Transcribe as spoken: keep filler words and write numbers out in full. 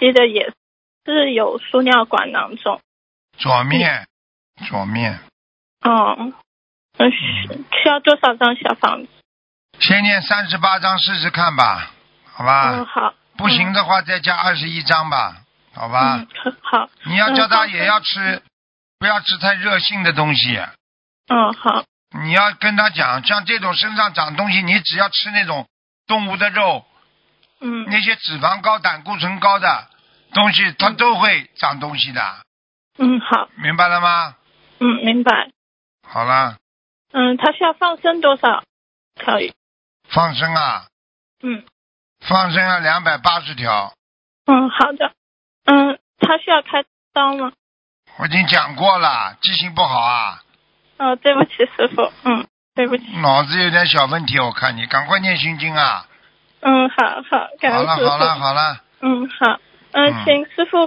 记得也是有输尿管囊肿。 左面，左面。 哦，嗯，需需要多少张小房子？ 先念三十八章试试看吧，好吧？ 嗯，好。 不行的话再加二十一章吧，好吧？ 嗯，好。 你要叫他也要吃， 嗯、 不要吃太热性的东西。 嗯，好。 你要跟他讲，像这种身上长东西，你只要吃那种动物的肉， 嗯， 那些脂肪高、胆固醇高的东西，它都会长东西的。 嗯，好。 明白了吗？ 嗯，明白。 好了。 嗯，他需要放生多少条鱼？ 放生啊？ 嗯。 放生要两百八十条。 嗯，好的。嗯，他需要开刀吗？ 我已经讲过了，记性不好啊。 哦，对不起，师傅。嗯，对不起。 脑子有点小问题，我看你赶快念心经啊。 嗯，好好，感恩师傅。 好了好了好了。 嗯，好。嗯，请师傅